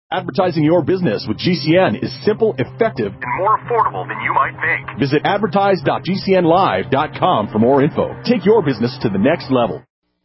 Advertising your business with GCN is simple, effective, and more affordable than you might think. Visit advertise.gcnlive.com for more info. Take your business to the next level.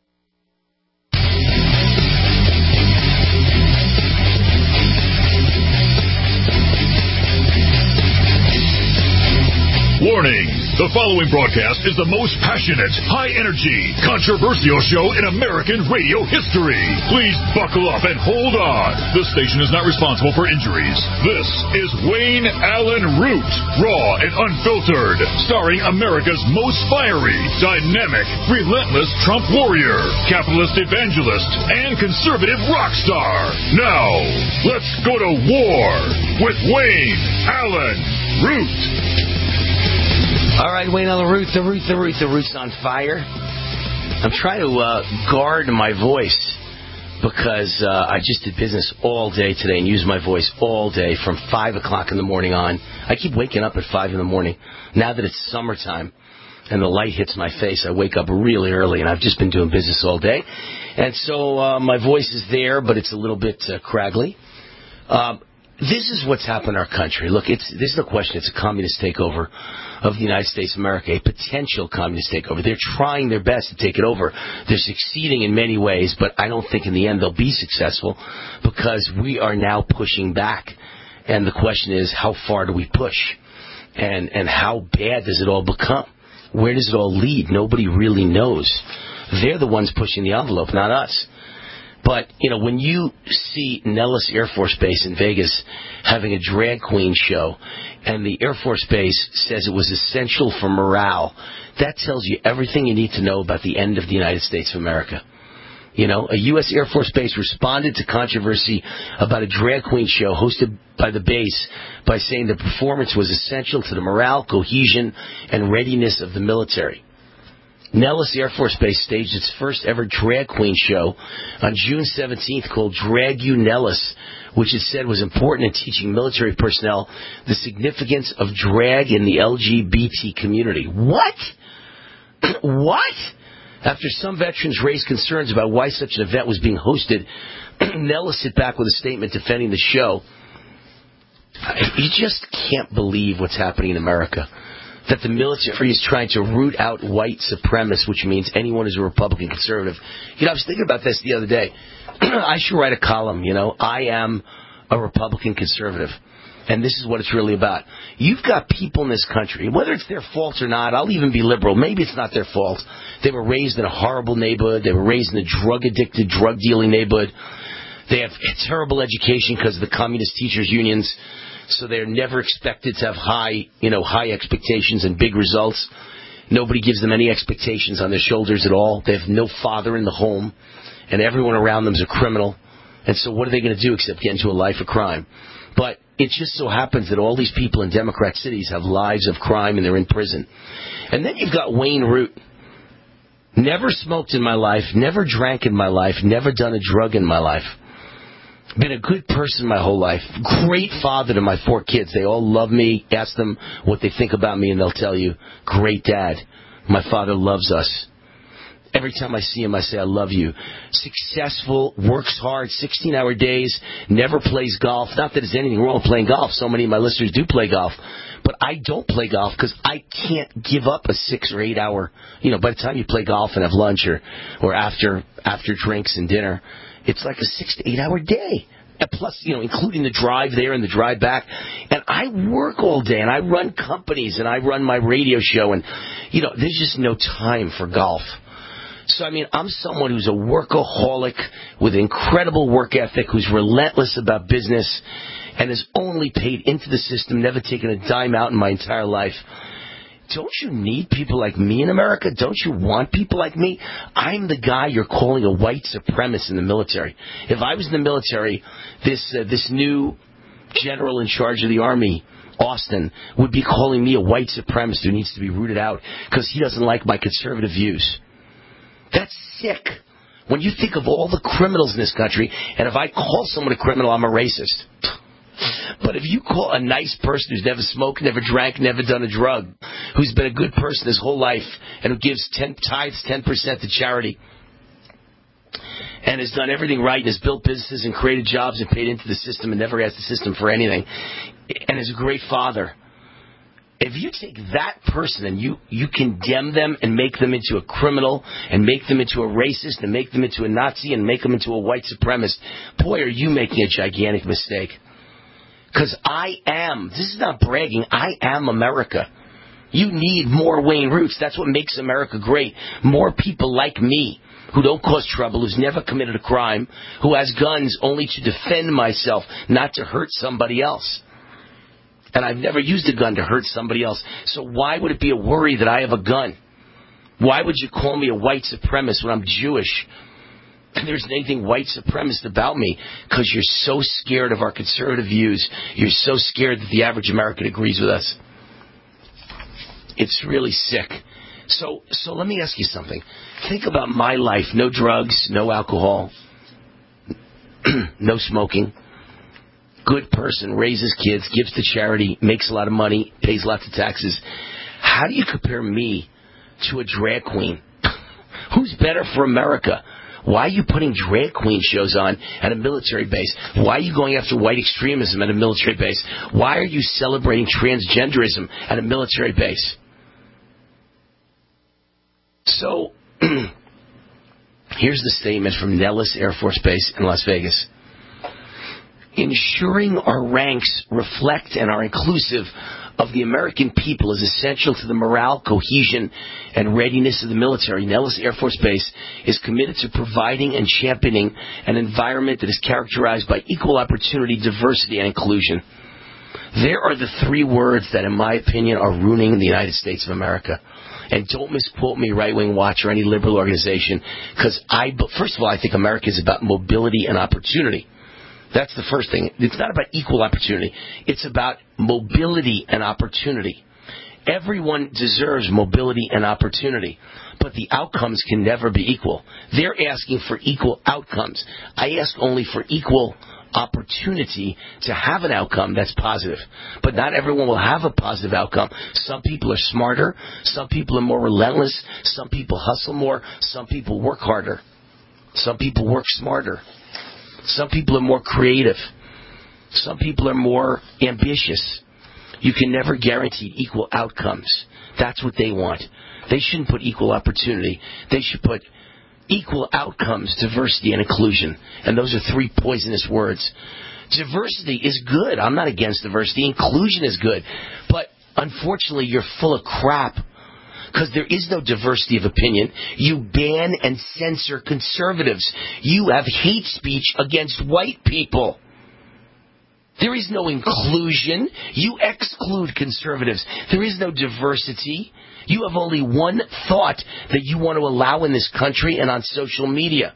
Warning! The following broadcast is the most passionate, high-energy, controversial show in American radio history. Please buckle up and hold on. This station is not responsible for injuries. This is Wayne Allen Root, raw and unfiltered, starring America's most fiery, dynamic, relentless Trump warrior, capitalist evangelist, and conservative rock star. Now, let's go to war with Wayne Allen Root. All right, Wayne Allen Root, the Root's on fire. I'm trying to guard my voice because I just did business all day today and used my voice all day from 5 o'clock in the morning on. I keep waking up at 5 in the morning. Now that it's summertime and the light hits my face, I wake up really early, and I've just been doing business all day. And so my voice is there, but it's a little bit craggly. This is what's happened in our country. Look, this is no question. It's a communist takeover of the United States of America, a potential communist takeover. They're trying their best to take it over. They're succeeding in many ways, but I don't think in the end they'll be successful because we are now pushing back. And the question is, how far do we push? And how bad does it all become? Where does it all lead? Nobody really knows. They're the ones pushing the envelope, not us. But, you know, when you see Nellis Air Force Base in Vegas having a drag queen show, and the Air Force Base says it was essential for morale, that tells you everything you need to know about the end of the United States of America. You know, a U.S. Air Force Base responded to controversy about a drag queen show hosted by the base by saying the performance was essential to the morale, cohesion, and readiness of the military. Nellis Air Force Base staged its first ever drag queen show on June 17th called Drag You Nellis, which it said was important in teaching military personnel the significance of drag in the LGBT community. What? What? After some veterans raised concerns about why such an event was being hosted, Nellis hit back with a statement defending the show. You just can't believe what's happening in America. That the military is trying to root out white supremacists, which means anyone who's a Republican conservative. You know, I was thinking about this the other day. I should write a column, you know. I am a Republican conservative. And this is what it's really about. You've got people in this country, whether it's their fault or not, I'll even be liberal. Maybe it's not their fault. They were raised in a horrible neighborhood. They were raised in a drug-addicted, drug-dealing neighborhood. They have a terrible education because of the communist teachers' unions. So they're never expected to have high expectations and big results. Nobody gives them any expectations on their shoulders at all. They have no father in the home, and everyone around them is a criminal. And so what are they going to do except get into a life of crime? But it just so happens that all these people in Democrat cities have lives of crime, and they're in prison. And then you've got Wayne Root. Never smoked in my life, never drank in my life, never done a drug in my life. Been a good person my whole life. Great father to my 4 kids. They all love me. Ask them what they think about me, and they'll tell you, great dad. My father loves us. Every time I see him, I say, I love you. Successful, works hard, 16-hour days, never plays golf. Not that there's anything wrong with playing golf. So many of my listeners do play golf. But I don't play golf because I can't give up a 6 or 8 hour, by the time you play golf and have lunch or after drinks and dinner, it's like a 6 to 8 hour day. And plus, including the drive there and the drive back. And I work all day, and I run companies, and I run my radio show, and, there's just no time for golf. So, I'm someone who's a workaholic with incredible work ethic, who's relentless about business, and has only paid into the system, never taken a dime out in my entire life. Don't you need people like me in America? Don't you want people like me? I'm the guy you're calling a white supremacist in the military. If I was in the military, this new general in charge of the Army, Austin, would be calling me a white supremacist who needs to be rooted out because he doesn't like my conservative views. That's sick. When you think of all the criminals in this country, and if I call someone a criminal, I'm a racist. But if you call a nice person who's never smoked, never drank, never done a drug, who's been a good person his whole life, and who gives tithes 10% to charity, and has done everything right and has built businesses and created jobs and paid into the system and never asked the system for anything, and is a great father. If you take that person and you condemn them and make them into a criminal and make them into a racist and make them into a Nazi and make them into a white supremacist, boy, are you making a gigantic mistake. Because this is not bragging, I am America. You need more Wayne Roots. That's what makes America great. More people like me who don't cause trouble, who's never committed a crime, who has guns only to defend myself, not to hurt somebody else. And I've never used a gun to hurt somebody else. So why would it be a worry that I have a gun? Why would you call me a white supremacist when I'm Jewish? And there's anything white supremacist about me because you're so scared of our conservative views. You're so scared that the average American agrees with us. It's really sick. So let me ask you something. Think about my life. No drugs, no alcohol, no smoking. Good person, raises kids, gives to charity, makes a lot of money, pays lots of taxes. How do you compare me to a drag queen? Who's better for America? Why are you putting drag queen shows on at a military base? Why are you going after white extremism at a military base? Why are you celebrating transgenderism at a military base? So, here's the statement from Nellis Air Force Base in Las Vegas. Ensuring our ranks reflect and are inclusive of the American people is essential to the morale, cohesion, and readiness of the military. Nellis Air Force Base is committed to providing and championing an environment that is characterized by equal opportunity, diversity, and inclusion. There are the three words that, in my opinion, are ruining the United States of America. And don't misquote me, Right Wing Watch, or any liberal organization, because first of all, I think America is about mobility and opportunity. That's the first thing. It's not about equal opportunity. It's about mobility and opportunity. Everyone deserves mobility and opportunity, but the outcomes can never be equal. They're asking for equal outcomes. I ask only for equal opportunity to have an outcome that's positive. But not everyone will have a positive outcome. Some people are smarter. Some people are more relentless. Some people hustle more. Some people work harder. Some people work smarter. Some people are more creative. Some people are more ambitious. You can never guarantee equal outcomes. That's what they want. They shouldn't put equal opportunity. They should put equal outcomes, diversity, and inclusion. And those are three poisonous words. Diversity is good. I'm not against diversity. Inclusion is good. But unfortunately, you're full of crap. Because there is no diversity of opinion. You ban and censor conservatives. You have hate speech against white people. There is no inclusion. You exclude conservatives. There is no diversity. You have only one thought that you want to allow in this country and on social media.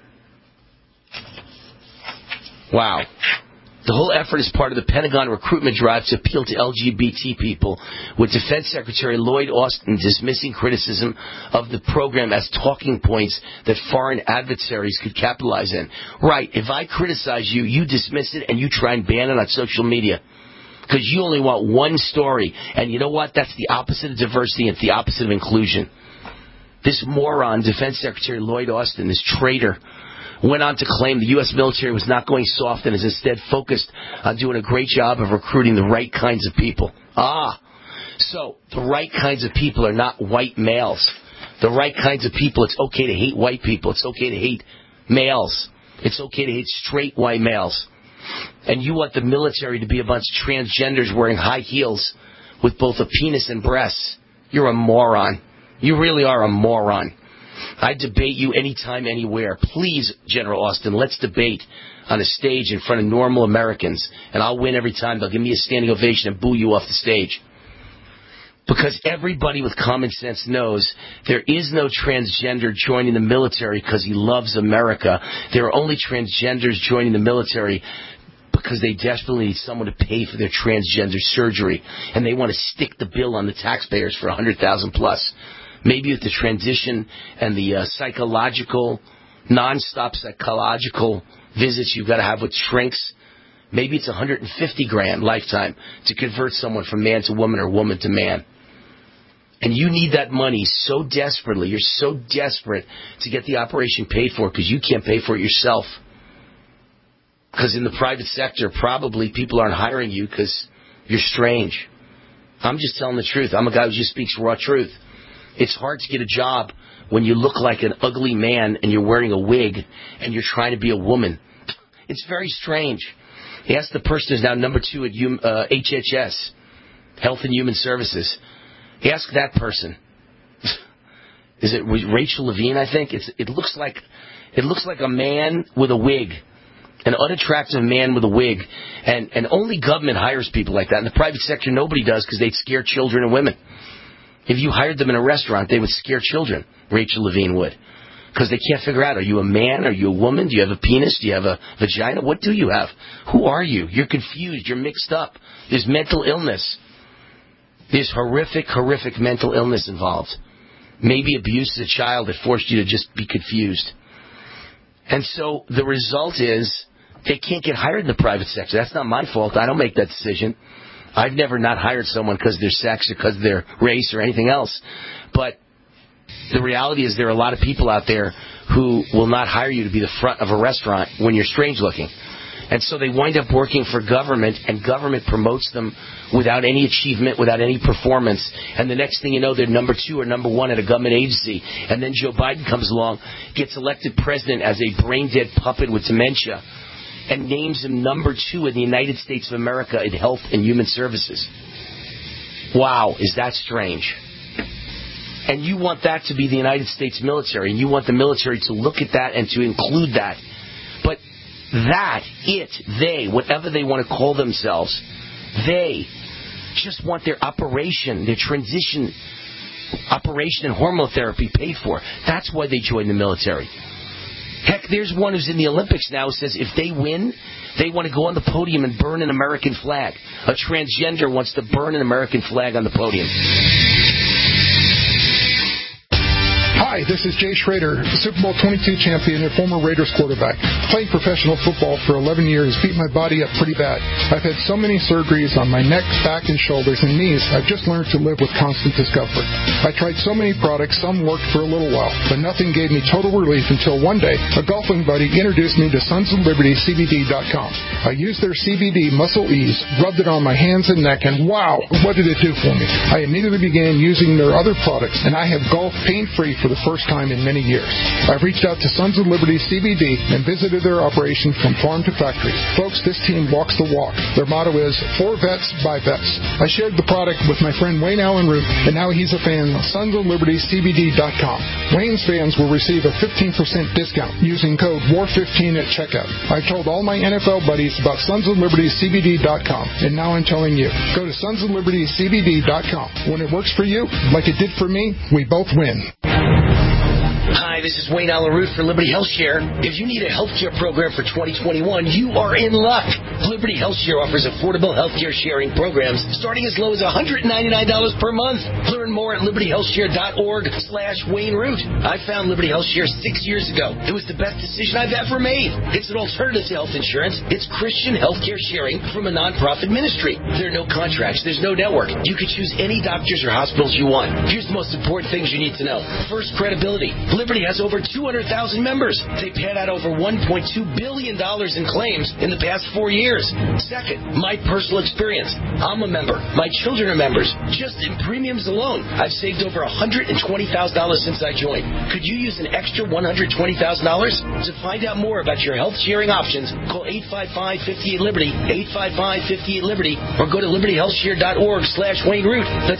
Wow. The whole effort is part of the Pentagon recruitment drive to appeal to LGBT people, with Defense Secretary Lloyd Austin dismissing criticism of the program as talking points that foreign adversaries could capitalize in. Right, if I criticize you, you dismiss it and you try and ban it on social media. Because you only want one story. And you know what? That's the opposite of diversity. It's the opposite of inclusion. This moron, Defense Secretary Lloyd Austin, this traitor, went on to claim the U.S. military was not going soft and is instead focused on doing a great job of recruiting the right kinds of people. So the right kinds of people are not white males. The right kinds of people, it's okay to hate white people. It's okay to hate males. It's okay to hate straight white males. And you want the military to be a bunch of transgenders wearing high heels with both a penis and breasts. You're a moron. You really are a moron. I debate you anytime, anywhere. Please, General Austin, let's debate on a stage in front of normal Americans. And I'll win every time. They'll give me a standing ovation and boo you off the stage. Because everybody with common sense knows there is no transgender joining the military because he loves America. There are only transgenders joining the military because they desperately need someone to pay for their transgender surgery. And they want to stick the bill on the taxpayers for $100,000 plus. Maybe with the transition and the psychological, non-stop psychological visits you've got to have with shrinks, maybe it's $150,000 lifetime to convert someone from man to woman or woman to man. and you need that money so desperately, you're so desperate to get the operation paid for because you can't pay for it yourself. Because in the private sector, probably people aren't hiring you because you're strange. I'm just telling the truth. I'm a guy who just speaks raw truth. It's hard to get a job when you look like an ugly man and you're wearing a wig and you're trying to be a woman. It's very strange. Ask the person who's now number 2 at HHS, Health and Human Services. Ask that person. Is it Rachel Levine, I think? It looks like a man with a wig. An unattractive man with a wig. And only government hires people like that. In the private sector, nobody does because they'd scare children and women. If you hired them in a restaurant, they would scare children. Rachel Levine would. Because they can't figure out, are you a man? Are you a woman? Do you have a penis? Do you have a vagina? What do you have? Who are you? You're confused. You're mixed up. There's mental illness. There's horrific mental illness involved. Maybe abuse as a child that forced you to just be confused. And so the result is they can't get hired in the private sector. That's not my fault. I don't make that decision. I've never not hired someone because of their sex or because of their race or anything else. But the reality is there are a lot of people out there who will not hire you to be the front of a restaurant when you're strange looking. And so they wind up working for government, and government promotes them without any achievement, without any performance. And the next thing you know, they're number 2 or number 1 at a government agency. And then Joe Biden comes along, gets elected president as a brain-dead puppet with dementia, and names him number 2 in the United States of America in Health and Human Services. Wow, is that strange? And you want that to be the United States military, and you want the military to look at that and to include that. But they, whatever they want to call themselves, they just want their operation, their transition operation and hormone therapy paid for. That's why they join the military. Heck, there's one who's in the Olympics now who says if they win, they want to go on the podium and burn an American flag. A transgender wants to burn an American flag on the podium. Hi, this is Jay Schrader, Super Bowl 22 champion and former Raiders quarterback. Playing professional football for 11 years beat my body up pretty bad. I've had so many surgeries on my neck, back, and shoulders and knees, I've just learned to live with constant discomfort. I tried so many products, some worked for a little while, but nothing gave me total relief until one day a golfing buddy introduced me to SonsOfLibertyCBD.com. I used their CBD Muscle Ease, rubbed it on my hands and neck, and wow, what did it do for me? I immediately began using their other products, and I have golfed pain-free for the first time in many years. I've reached out to Sons of Liberty CBD and visited their operation from farm to factory. Folks, this team walks the walk. Their motto is, for vets, by vets. I shared the product with my friend Wayne Allen Root, and now he's a fan of SonsOfLibertyCBD.com. Wayne's fans will receive a 15% discount using code WAR15 at checkout. I've told all my NFL buddies about SonsOfLibertyCBD.com, and now I'm telling you. Go to SonsOfLibertyCBD.com. When it works for you, like it did for me, we both win. Hi, this is Wayne Allen Root for Liberty HealthShare. If you need a healthcare program for 2021, you are in luck. Liberty HealthShare offers affordable healthcare sharing programs starting as low as $199 per month. Learn more at libertyhealthshare.org/Wayne Root. I found Liberty HealthShare 6 years ago. It was the best decision I've ever made. It's an alternative to health insurance. It's Christian healthcare sharing from a nonprofit ministry. There are no contracts. There's no network. You can choose any doctors or hospitals you want. Here's the most important things you need to know. First, credibility. Liberty has over 200,000 members. They paid out over $1.2 billion in claims in the past 4 years. Second, my personal experience. I'm a member. My children are members. Just in premiums alone, I've saved over $120,000 since I joined. Could you use an extra $120,000? To find out more about your health sharing options, call 855-58-LIBERTY, 855-58-LIBERTY, or go to libertyhealthshare.org/Wayne Root. That's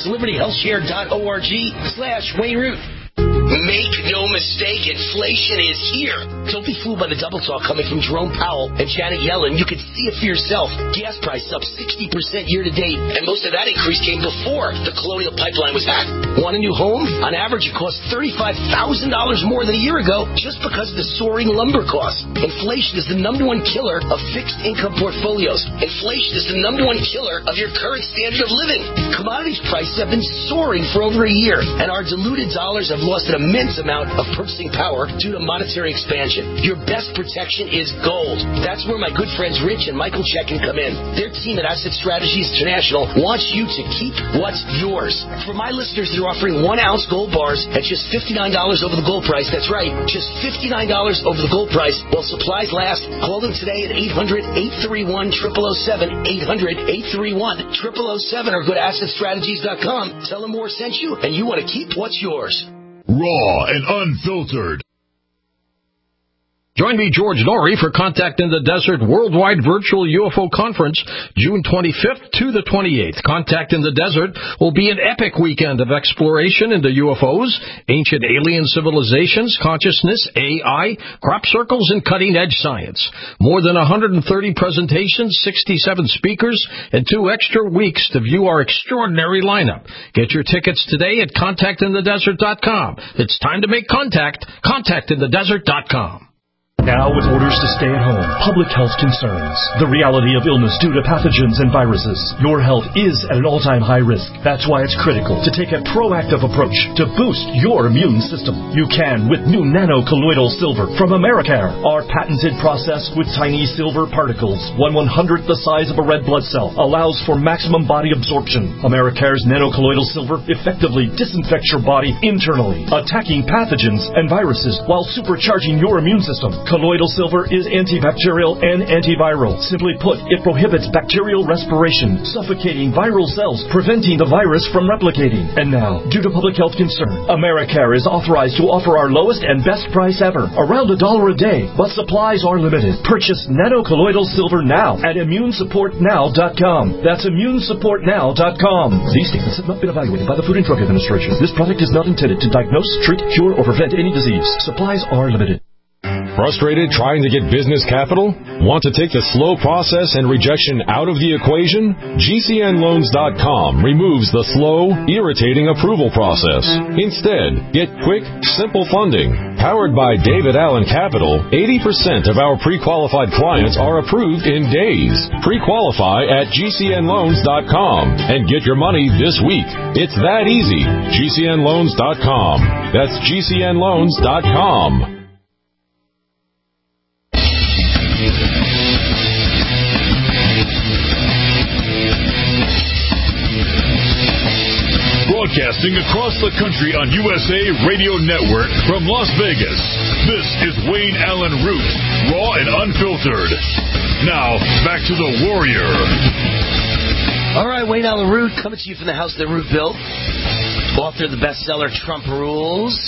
libertyhealthshare.org/Wayne Root. Make no mistake, inflation is here. Don't be fooled by the double talk coming from Jerome Powell and Janet Yellen. You can see it for yourself. Gas prices up 60% year to date, and most of that increase came before the Colonial Pipeline was hacked. Want a new home? On average, it costs $35,000 more than a year ago just because of the soaring lumber costs. Inflation is the number one killer of fixed income portfolios. Inflation is the number one killer of your current standard of living. Commodities prices have been soaring for over a year, and our diluted dollars have lost an immense amount of purchasing power due to monetary expansion. Your best protection is gold. That's where my good friends Rich and Michael Checkin come in. Their team at Asset Strategies International wants you to keep what's yours. For my listeners, they're offering 1 ounce gold bars at just $59 over the gold price. That's right, just $59 over the gold price while supplies last. Call them today at 800-831-0007, 800-831-0007, or go to AssetStrategies.com. Tell them Moore sent you, and you want to keep what's yours. Raw and unfiltered. Join me, George Norrie, for Contact in the Desert Worldwide Virtual UFO Conference, June 25th to the 28th. Contact in the Desert will be an epic weekend of exploration into UFOs, ancient alien civilizations, consciousness, AI, crop circles, and cutting-edge science. More than 130 presentations, 67 speakers, and 2 extra weeks to view our extraordinary lineup. Get your tickets today at contactinthedesert.com. It's time to make contact. Contactinthedesert.com. Now with orders to stay at home, public health concerns, the reality of illness due to pathogens and viruses, your health is at an all-time high risk. That's why it's critical to take a proactive approach to boost your immune system. You can with new nano-colloidal silver from Americare. Our patented process with tiny silver particles, 1/100th the size of a red blood cell, allows for maximum body absorption. Americare's nano-colloidal silver effectively disinfects your body internally, attacking pathogens and viruses while supercharging your immune system. Colloidal silver is antibacterial and antiviral. Simply put, it prohibits bacterial respiration, suffocating viral cells, preventing the virus from replicating. And now, due to public health concern, Americare is authorized to offer our lowest and best price ever, around $1 a day, but supplies are limited. Purchase nano-colloidal silver now at immunesupportnow.com. That's immunesupportnow.com. These statements have not been evaluated by the Food and Drug Administration. This product is not intended to diagnose, treat, cure, or prevent any disease. Supplies are limited. Frustrated trying to get business capital? Want to take the slow process and rejection out of the equation? GCNloans.com removes the slow, irritating approval process. Instead, get quick, simple funding. Powered by David Allen Capital, 80% of our pre-qualified clients are approved in days. Pre-qualify at GCNloans.com and get your money this week. It's that easy. GCNloans.com. That's GCNloans.com. Broadcasting across the country on USA Radio Network from Las Vegas, this is Wayne Allen Root, raw and unfiltered. Now, back to the Warrior. All right, Wayne Allen Root, coming to you from the house that Root built. Author of the bestseller Trump Rules.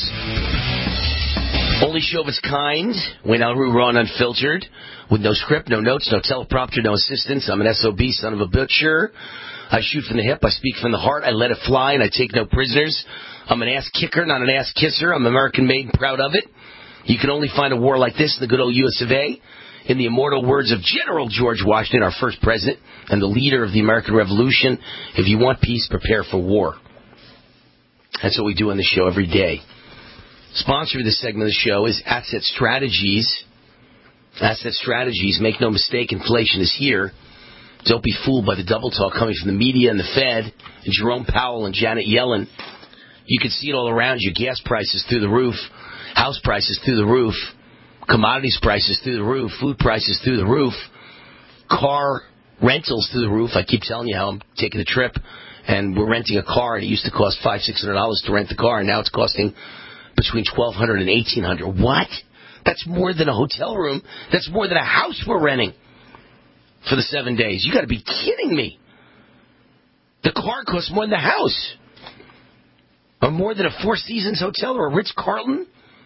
Only show of its kind. Wayne Allen Root, raw and unfiltered. With no script, no notes, no teleprompter, no assistance. I'm an SOB, son of a butcher. I shoot from the hip, I speak from the heart, I let it fly, and I take no prisoners. I'm an ass kicker, not an ass kisser. I'm American-made and proud of it. You can only find a war like this in the good old US of A. In the immortal words of General George Washington, our first president and the leader of the American Revolution, if you want peace, prepare for war. That's what we do on the show every day. Sponsor of this segment of the show is Asset Strategies. Asset Strategies, make no mistake, inflation is here. Don't be fooled by the double talk coming from the media and the Fed and Jerome Powell and Janet Yellen. You can see it all around you. Gas prices through the roof, house prices through the roof, commodities prices through the roof, food prices through the roof, car rentals through the roof. I keep telling you how I'm taking a trip and we're renting a car, and it used to cost $500-600 to rent the car, and now it's costing between $1,200 and $1,800. What? That's more than a hotel room. That's more than a house we're renting for the 7 days. You got to be kidding me. The car costs more than the house. Or more than a Four Seasons hotel or a Ritz-Carlton.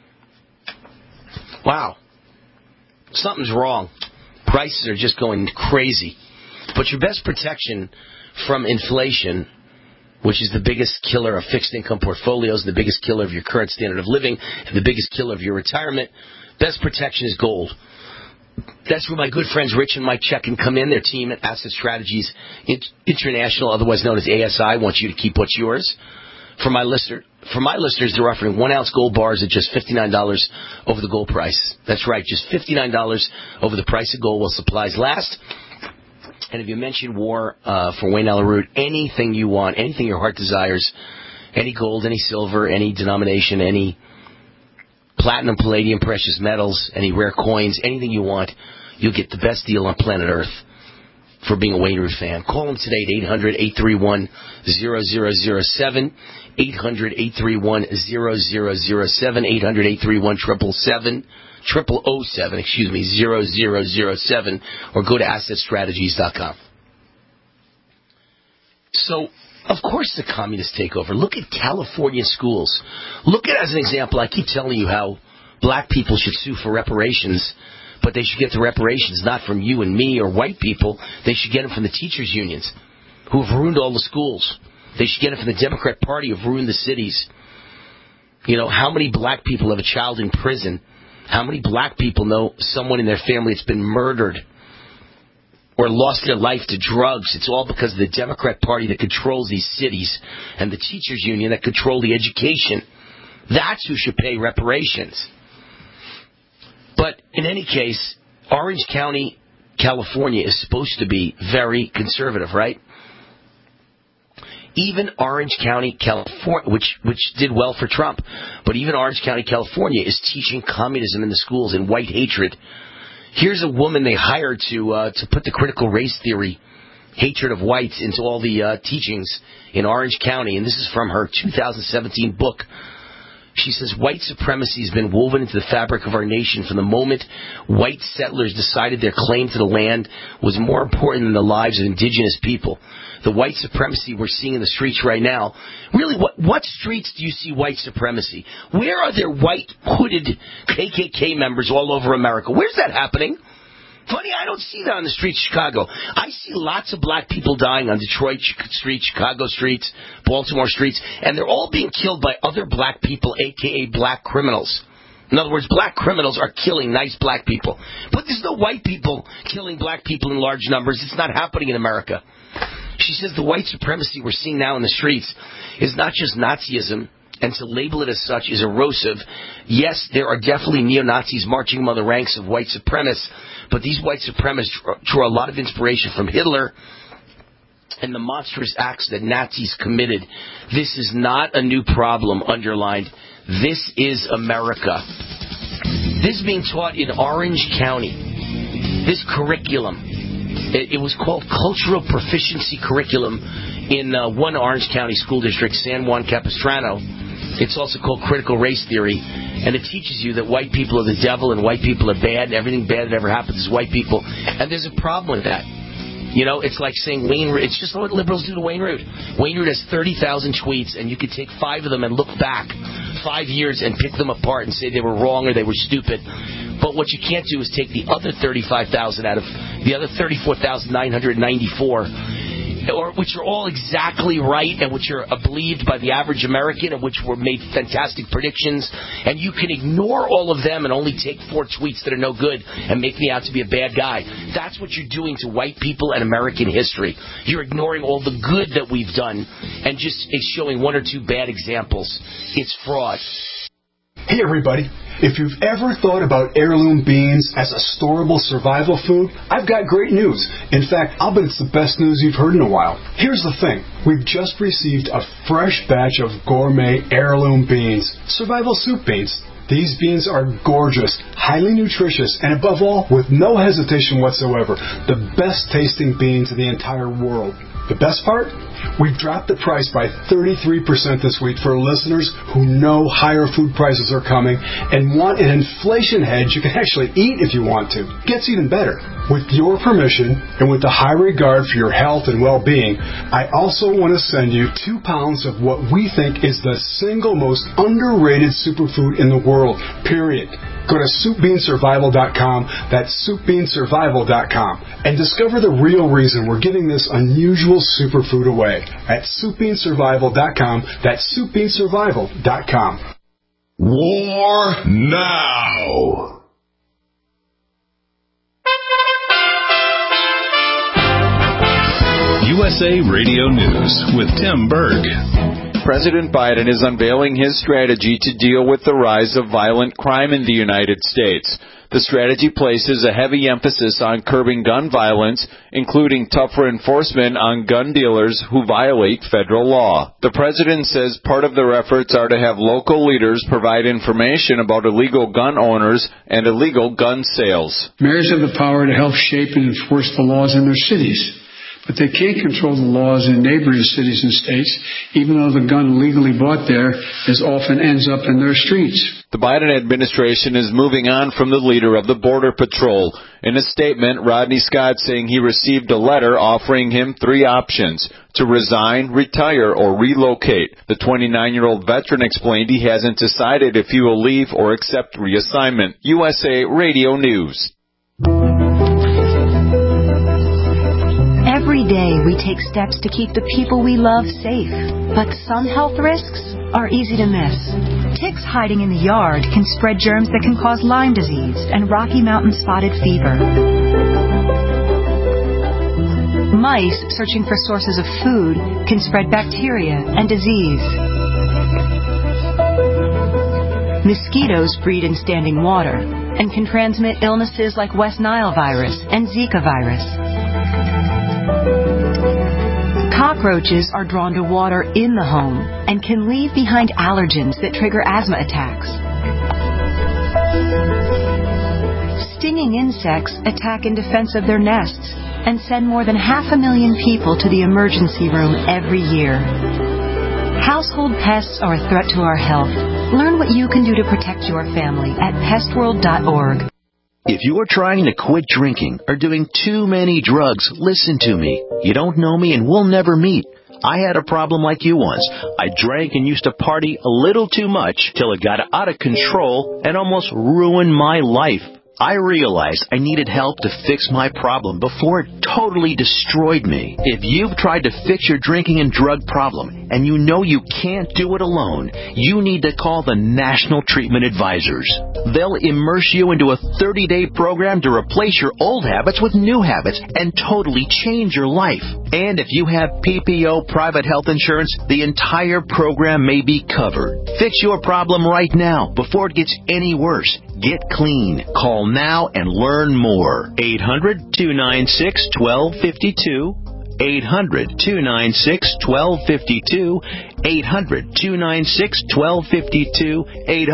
Wow. Something's wrong. Prices are just going crazy. But your best protection from inflation, which is the biggest killer of fixed income portfolios, the biggest killer of your current standard of living, and the biggest killer of your retirement, best protection is gold. That's where my good friends Rich and Mike Checkin come in. Their team at Asset Strategies International, otherwise known as ASI, wants you to keep what's yours. For my listeners, they're offering 1 ounce gold bars at just $59 over the gold price. That's right, just $59 over the price of gold while supplies last. And if you mention war for Wayne Allen Root, anything you want, anything your heart desires, any gold, any silver, any denomination, any platinum, palladium, precious metals, any rare coins, anything you want, you'll get the best deal on planet Earth for being a Wayne Root fan. Call them today at 800-831-0007, 800-831-0007, 800-831-777, 0007, or go to assetstrategies.com. So, of course, the communist takeover. Look at California schools. Look at, as an example, I keep telling you how black people should sue for reparations, but they should get the reparations not from you and me or white people. They should get them from the teachers' unions who have ruined all the schools. They should get them from the Democrat Party who have ruined the cities. You know, how many black people have a child in prison? How many black people know someone in their family that's been murdered or lost their life to drugs? It's all because of the Democrat Party that controls these cities and the teachers' union that control the education. That's who should pay reparations. But in any case, Orange County, California is supposed to be very conservative, right? Even Orange County, California, which did well for Trump, but even Orange County, California is teaching communism in the schools and white hatred. Here's a woman they hired to put the critical race theory, hatred of whites, into all the teachings in Orange County, and this is from her 2017 book. She says, white supremacy has been woven into the fabric of our nation from the moment white settlers decided their claim to the land was more important than the lives of indigenous people. The white supremacy we're seeing in the streets right now, really, what streets do you see white supremacy? Where are there white hooded KKK members all over America? Where's that happening? Funny, I don't see that on the streets of Chicago. I see lots of black people dying on Detroit streets, Chicago streets, Baltimore streets, and they're all being killed by other black people, a.k.a. black criminals. In other words, black criminals are killing nice black people. But there's no white people killing black people in large numbers. It's not happening in America. She says the white supremacy we're seeing now in the streets is not just Nazism, and to label it as such is erosive. Yes, there are definitely neo-Nazis marching among the ranks of white supremacists, but these white supremacists draw a lot of inspiration from Hitler and the monstrous acts that Nazis committed. This is not a new problem, underlined. This is America. This is being taught in Orange County. This curriculum, it was called Cultural Proficiency Curriculum in one Orange County school district, San Juan Capistrano. It's also called Critical Race Theory, and it teaches you that white people are the devil and white people are bad, and everything bad that ever happens is white people. And there's a problem with that. You know, it's like saying Wayne Root. It's just what liberals do to Wayne Root. Wayne Root has 30,000 tweets, and you could take 5 of them and look back 5 years and pick them apart and say they were wrong or they were stupid. But what you can't do is take the other 35,000 out of the other 34,994, which are all exactly right and which are believed by the average American and which were made fantastic predictions, and you can ignore all of them and only take 4 tweets that are no good and make me out to be a bad guy. That's what you're doing to white people and American history. You're ignoring all the good that we've done and just showing 1 or 2 bad examples. It's fraud. Hey everybody, if you've ever thought about heirloom beans as a storable survival food, I've got great news. In fact, I'll bet it's the best news you've heard in a while. Here's the thing. We've just received a fresh batch of gourmet heirloom beans, survival soup beans. These beans are gorgeous, highly nutritious, and above all, with no hesitation whatsoever, the best tasting beans in the entire world. The best part? We've dropped the price by 33% this week for listeners who know higher food prices are coming and want an inflation hedge you can actually eat if you want to. Gets even better. With your permission and with the high regard for your health and well-being, I also want to send you 2 pounds of what we think is the single most underrated superfood in the world, period. Go to SoupBeanSurvival.com, that's SoupBeanSurvival.com, and discover the real reason we're giving this unusual superfood away at SoupBeanSurvival.com, that's SoupBeanSurvival.com. War now! USA Radio News with Tim Berg. President Biden is unveiling his strategy to deal with the rise of violent crime in the United States. The strategy places a heavy emphasis on curbing gun violence, including tougher enforcement on gun dealers who violate federal law. The president says part of their efforts are to have local leaders provide information about illegal gun owners and illegal gun sales. Mayors have the power to help shape and enforce the laws in their cities, but they can't control the laws in neighboring cities and states, even though the gun legally bought there as often ends up in their streets. The Biden administration is moving on from the leader of the Border Patrol. In a statement, Rodney Scott saying he received a letter offering him 3 options: to resign, retire, or relocate. The 29-year-old veteran explained he hasn't decided if he will leave or accept reassignment. USA Radio News. Every day we take steps to keep the people we love safe, but some health risks are easy to miss. Ticks hiding in the yard can spread germs that can cause Lyme disease and Rocky Mountain spotted fever. Mice searching for sources of food can spread bacteria and disease. Mosquitoes breed in standing water and can transmit illnesses like West Nile virus and Zika virus. Cockroaches are drawn to water in the home and can leave behind allergens that trigger asthma attacks. Stinging insects attack in defense of their nests and send more than 500,000 people to the emergency room every year. Household pests are a threat to our health. Learn what you can do to protect your family at pestworld.org. If you're trying to quit drinking or doing too many drugs, listen to me. You don't know me and we'll never meet. I had a problem like you once. I drank and used to party a little too much till it got out of control and almost ruined my life. I realized I needed help to fix my problem before it totally destroyed me. If you've tried to fix your drinking and drug problem and you know you can't do it alone, you need to call the National Treatment Advisors. They'll immerse you into a 30-day program to replace your old habits with new habits and totally change your life. And if you have PPO private health insurance, the entire program may be covered. Fix your problem right now before it gets any worse. Get clean. Call now and learn more. 800-296-1252. 800-296-1252. 800-296-1252.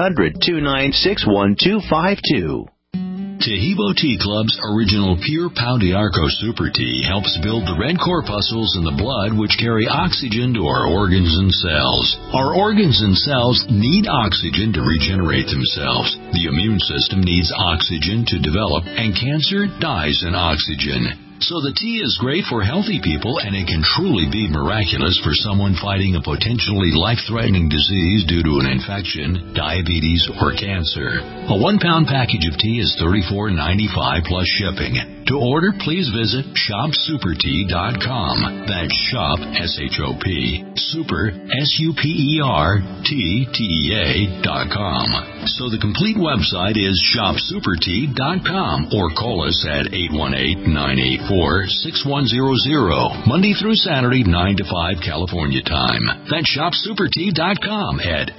800-296-1252. Tahibo Tea Club's original Pure Pau d'Arco Super Tea helps build the red corpuscles in the blood which carry oxygen to our organs and cells. Our organs and cells need oxygen to regenerate themselves. The immune system needs oxygen to develop, and cancer dies in oxygen. So the tea is great for healthy people, and it can truly be miraculous for someone fighting a potentially life-threatening disease due to an infection, diabetes, or cancer. A 1-pound package of tea is $34.95 plus shipping. To order, please visit shopsupertea.com. That's shop, S-H-O-P, super, S-U-P-E-R-T-T-E-A.com. So the complete website is shopsupertea.com, or call us at 818-984-6100, Monday through Saturday, 9 to 5 California time. That's shopsupertea.com at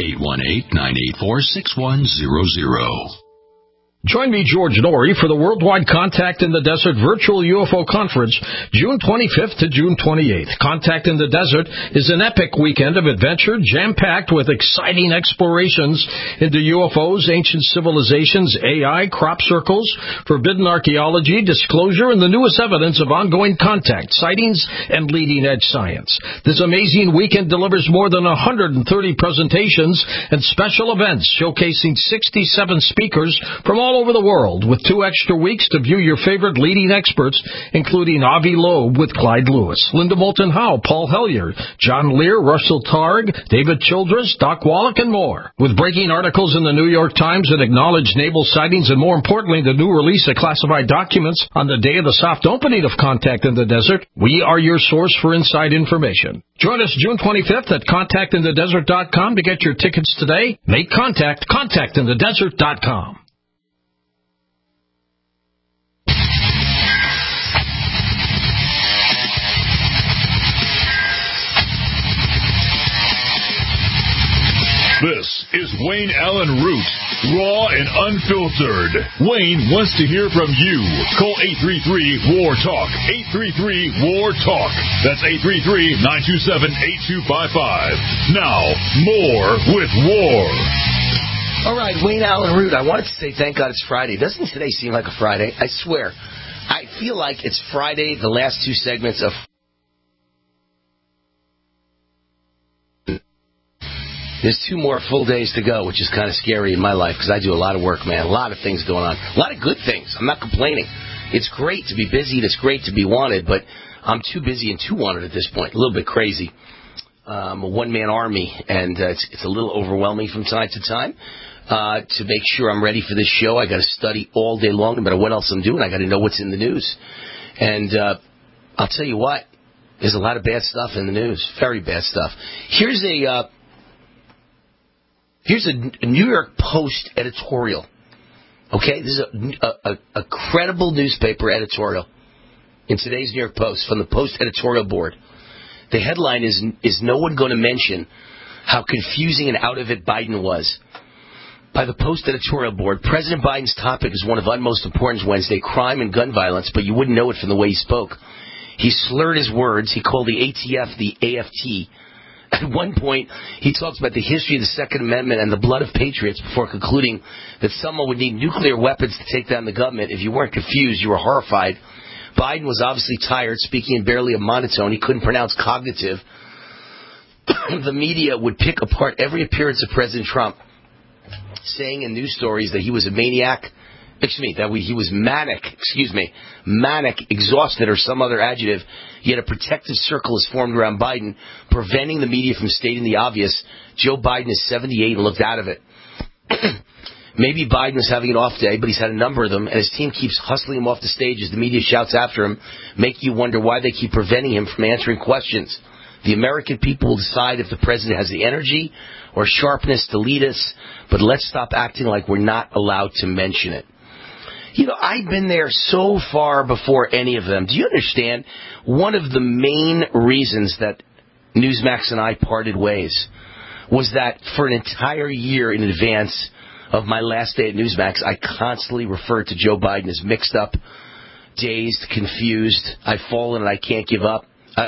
818-984-6100. Join me, George Norrie, for the Worldwide Contact in the Desert Virtual UFO Conference, June 25th to June 28th. Contact in the Desert is an epic weekend of adventure, jam-packed with exciting explorations into UFOs, ancient civilizations, AI, crop circles, forbidden archaeology, disclosure, and the newest evidence of ongoing contact, sightings, and leading-edge science. This amazing weekend delivers more than 130 presentations and special events showcasing 67 speakers from all over the world, with 2 extra weeks to view your favorite leading experts, including Avi Loeb with Clyde Lewis, Linda Moulton Howe, Paul Hellyer, John Lear, Russell Targ, David Childress, Doc Wallach, and more. With breaking articles in the New York Times that acknowledge naval sightings and, more importantly, the new release of classified documents on the day of the soft opening of Contact in the Desert, we are your source for inside information. Join us June 25th at contactinthedesert.com to get your tickets today. Make contact, contactinthedesert.com. This is Wayne Allen Root, raw and unfiltered. Wayne wants to hear from you. Call 833-WAR-TALK. 833-WAR-TALK. That's 833-927-8255. Now, more with War. All right, Wayne Allen Root, I wanted to say thank God it's Friday. Doesn't today seem like a Friday? I swear. I feel like it's Friday, the last two segments of... There's 2 more full days to go, which is kind of scary in my life because I do a lot of work, man. A lot of things going on. A lot of good things. I'm not complaining. It's great to be busy and it's great to be wanted, but I'm too busy and too wanted at this point. A little bit crazy. A one-man army, and it's a little overwhelming from time to time. To make sure I'm ready for this show, I got to study all day long, no matter what else I'm doing. I got to know what's in the news. And I'll tell you what, there's a lot of bad stuff in the news. Very bad stuff. Here's a New York Post editorial. Okay, this is a credible newspaper editorial in today's New York Post from the Post editorial board. The headline is no one going to mention how confusing and out of it Biden was. By the Post editorial board, President Biden's topic is one of utmost importance Wednesday, crime and gun violence, but you wouldn't know it from the way he spoke. He slurred his words. He called the ATF the AFT. At one point, he talks about the history of the Second Amendment and the blood of patriots before concluding that someone would need nuclear weapons to take down the government. If you weren't confused, you were horrified. Biden was obviously tired, speaking in barely a monotone. He couldn't pronounce cognitive. The media would pick apart every appearance of President Trump, saying in news stories that he was a maniac. He was manic, exhausted, or some other adjective. Yet a protective circle is formed around Biden, preventing the media from stating the obvious. Joe Biden is 78 and looked out of it. Maybe Biden is having an off day, but he's had a number of them, and his team keeps hustling him off the stage as the media shouts after him, making you wonder why they keep preventing him from answering questions. The American people will decide if the president has the energy or sharpness to lead us, but let's stop acting like we're not allowed to mention it. You know, I've been there so far before any of them. Do you understand? One of the main reasons that Newsmax and I parted ways was that for an entire year in advance of my last day at Newsmax, I constantly referred to Joe Biden as mixed up, dazed, confused. I've fallen and I can't get up.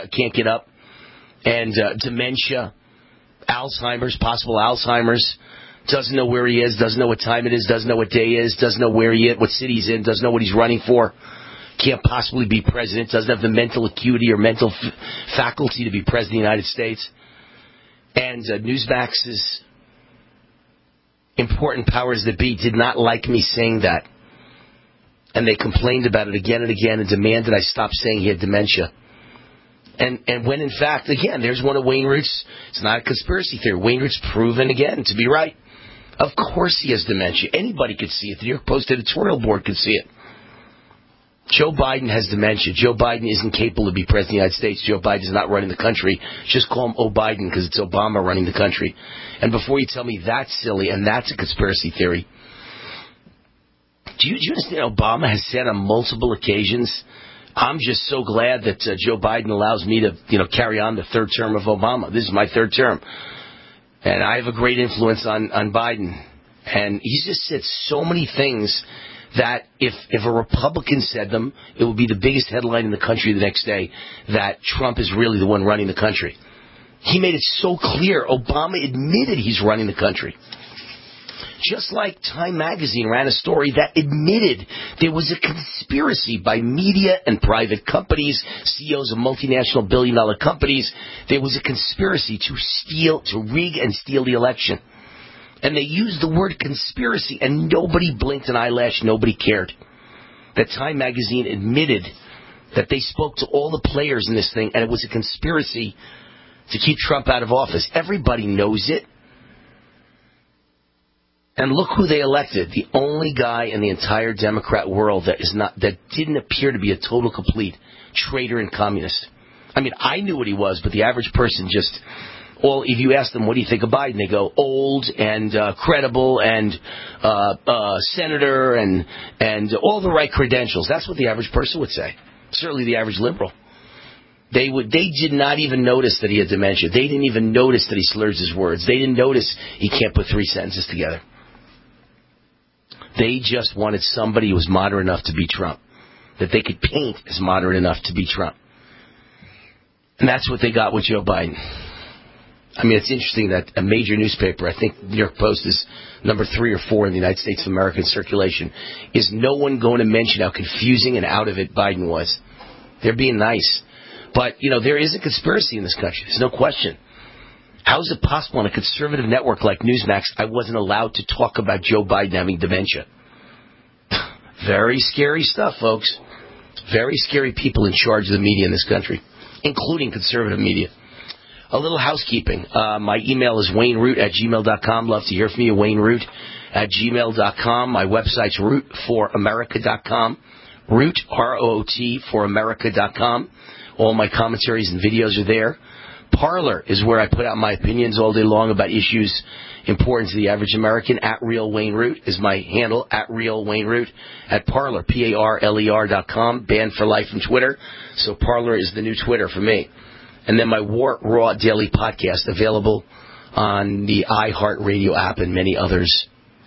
And dementia, Alzheimer's, possible Alzheimer's. Doesn't know where he is, doesn't know what time it is, doesn't know what day it is, doesn't know where he is, what city he's in, doesn't know what he's running for. Can't possibly be president, doesn't have the mental acuity or mental faculty to be president of the United States. And Newsmax's important powers that be did not like me saying that. And they complained about it again and again and demanded I stop saying he had dementia. And when in fact, again, there's one of Wayne Root's, it's not a conspiracy theory, Wayne Root's proven again to be right. Of course he has dementia. Anybody could see it. The New York Post editorial board could see it. Joe Biden has dementia. Joe Biden isn't capable to be president of the United States. Joe Biden is not running the country. Just call him O'Biden because it's Obama running the country. And before you tell me that's silly and that's a conspiracy theory, do you understand Obama has said on multiple occasions, I'm just so glad that Joe Biden allows me to, carry on the third term of Obama. This is my third term. And I have a great influence on Biden. And he's just said so many things that if a Republican said them, it would be the biggest headline in the country the next day that Trump is really the one running the country. He made it so clear. Obama admitted he's running the country. Just like Time Magazine ran a story that admitted there was a conspiracy by media and private companies, CEOs of multinational billion-dollar companies. There was a conspiracy to rig and steal the election. And they used the word conspiracy, and nobody blinked an eyelash, nobody cared. That Time Magazine admitted that they spoke to all the players in this thing, and it was a conspiracy to keep Trump out of office. Everybody knows it. And look who they elected. The only guy in the entire Democrat world that didn't appear to be a total complete traitor and communist. I mean, I knew what he was, but the average person if you ask them, what do you think of Biden? They go, old and credible and senator and all the right credentials. That's what the average person would say. Certainly the average liberal. They did not even notice that he had dementia. They didn't even notice that he slurs his words. They didn't notice he can't put 3 sentences together. They just wanted somebody who was moderate enough to beat Trump, that they could paint as moderate enough to beat Trump. And that's what they got with Joe Biden. I mean, it's interesting that a major newspaper, I think New York Post is number 3 or 4 in the United States of America in circulation, is no one going to mention how confusing and out of it Biden was. They're being nice. But, there is a conspiracy in this country. There's no question. How is it possible on a conservative network like Newsmax I wasn't allowed to talk about Joe Biden having dementia? Very scary stuff, folks. Very scary people in charge of the media in this country, including conservative media. A little housekeeping. My email is wayneroot@gmail.com. Love to hear from you, wayneroot@gmail.com. My website's rootforamerica.com. Root, R-O-O-T, foramerica.com. All my commentaries and videos are there. Parler is where I put out my opinions all day long about issues important to the average American. @RealWayneRoot is my handle, @RealWayneRoot. At Parler, Parler.com. Banned for life from Twitter. So Parler is the new Twitter for me. And then my War Raw Daily Podcast, available on the iHeartRadio app and many others.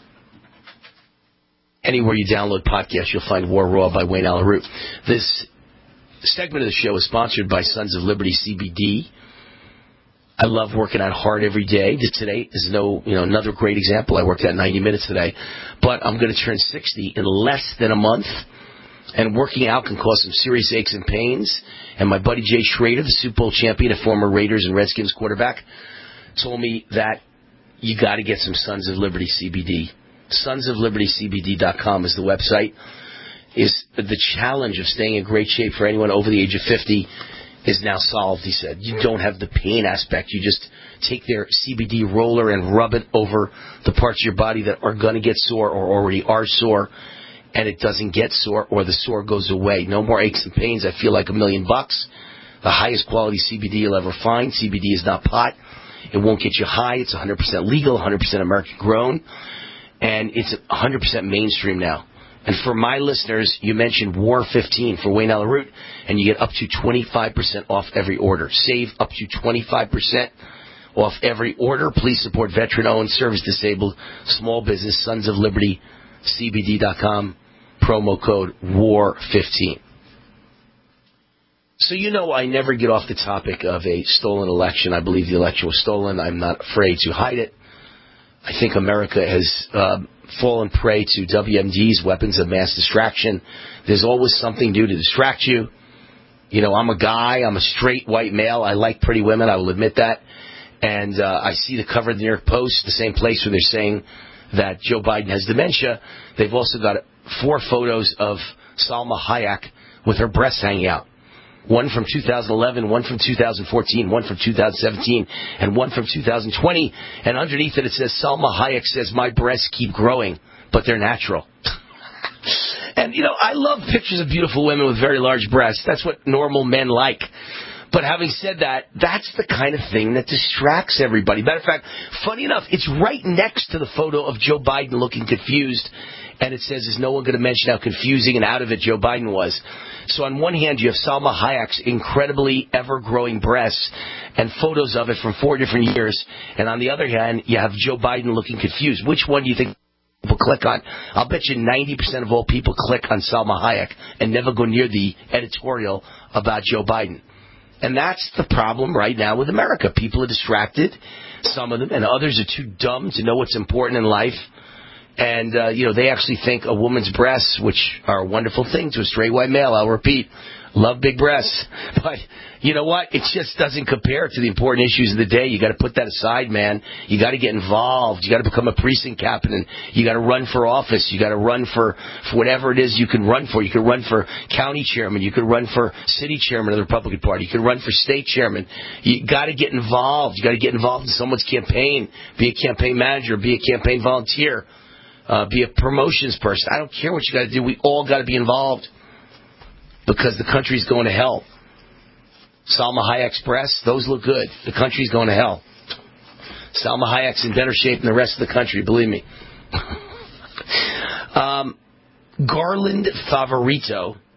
Anywhere you download podcasts, you'll find War Raw by Wayne Allyn Root. This segment of the show is sponsored by Sons of Liberty CBD. I love working out hard every day. Today is another great example. I worked out 90 minutes today. But I'm going to turn 60 in less than a month. And working out can cause some serious aches and pains. And my buddy Jay Schrader, the Super Bowl champion, a former Raiders and Redskins quarterback, told me that you got to get some Sons of Liberty CBD. SonsofLibertyCBD.com is the website. Is the challenge of staying in great shape for anyone over the age of 50 is now solved, he said. You don't have the pain aspect. You just take their CBD roller and rub it over the parts of your body that are going to get sore or already are sore, and it doesn't get sore, or the sore goes away. No more aches and pains. I feel like $1 million. The highest quality CBD you'll ever find. CBD is not pot. It won't get you high. It's 100% legal, 100% American grown, and it's 100% mainstream now. And for my listeners, you mentioned War 15 for Wayne Allyn Root, and you get up to 25% off every order. Save up to 25% off every order. Please support veteran-owned, service-disabled, small business, Sons of Liberty, CBD.com, promo code WAR15. So I never get off the topic of a stolen election. I believe the election was stolen. I'm not afraid to hide it. I think America has fallen prey to WMDs, weapons of mass distraction. There's always something new to distract you. I'm a guy. I'm a straight white male. I like pretty women. I will admit that. And I see the cover of the New York Post, the same place where they're saying that Joe Biden has dementia. They've also got 4 photos of Salma Hayek with her breasts hanging out. One from 2011, one from 2014, one from 2017, and one from 2020. And underneath it says, Salma Hayek says, my breasts keep growing, but they're natural. And, I love pictures of beautiful women with very large breasts. That's what normal men like. But having said that, that's the kind of thing that distracts everybody. Matter of fact, funny enough, it's right next to the photo of Joe Biden looking confused. And it says, is no one going to mention how confusing and out of it Joe Biden was? So on one hand, you have Salma Hayek's incredibly ever-growing breasts and photos of it from 4 different years. And on the other hand, you have Joe Biden looking confused. Which one do you think people click on? I'll bet you 90% of all people click on Salma Hayek and never go near the editorial about Joe Biden. And that's the problem right now with America. People are distracted, some of them, and others are too dumb to know what's important in life. And, they actually think a woman's breasts, which are a wonderful thing to a straight white male, I'll repeat, love big breasts. But you know what? It just doesn't compare to the important issues of the day. You got to put that aside, man. You got to get involved. You got to become a precinct captain. You got to run for office. You got to run for whatever it is you can run for. You could run for county chairman. You could run for city chairman of the Republican Party. You could run for state chairman. You got to get involved. You got to get involved in someone's campaign. Be a campaign manager. Be a campaign volunteer. Be a promotions person. I don't care what you got to do. We all got to be involved because the country's going to hell. Salma Hayek's breasts, those look good. The country's going to hell. Salma Hayek's in better shape than the rest of the country, believe me. Garland Favorito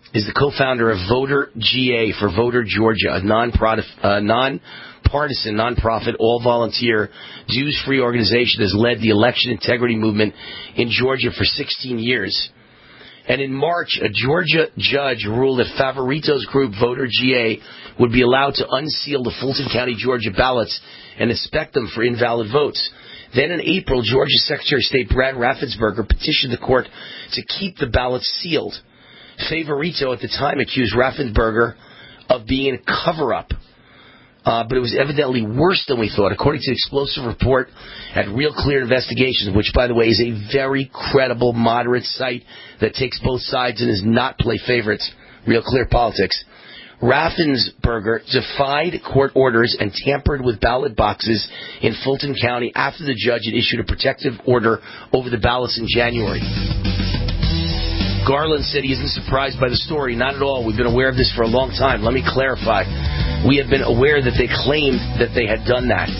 is the co-founder of Voter GA for Voter Georgia, a nonpartisan, nonprofit, all-volunteer, dues-free organization that has led the election integrity movement in Georgia for 16 years. And in March, a Georgia judge ruled that Favorito's group, Voter GA, would be allowed to unseal the Fulton County, Georgia ballots and inspect them for invalid votes. Then in April, Georgia Secretary of State Brad Raffensperger petitioned the court to keep the ballots sealed. Favorito at the time accused Raffensperger of being a cover-up. But it was evidently worse than we thought, according to the explosive report at Real Clear Investigations, which, by the way, is a very credible, moderate site that takes both sides and does not play favorites. Real Clear Politics. Raffensperger defied court orders and tampered with ballot boxes in Fulton County after the judge had issued a protective order over the ballots in January. Garland said he isn't surprised by the story. Not at all. We've been aware of this for a long time. Let me clarify. We have been aware that they claimed that they had done that.